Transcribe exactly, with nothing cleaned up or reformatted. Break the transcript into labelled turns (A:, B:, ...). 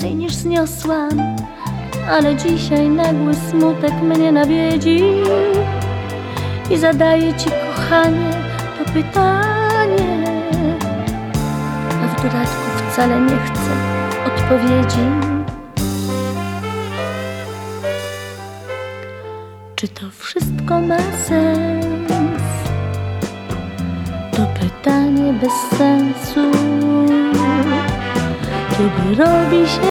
A: więcej niż zniosłam, ale dzisiaj nagły smutek mnie nawiedzi i zadaję ci, kochanie, to pytanie, a w dodatku wcale nie chcę odpowiedzi. Czy to wszystko ma sens? To pytanie bez sensu, kiedy robi się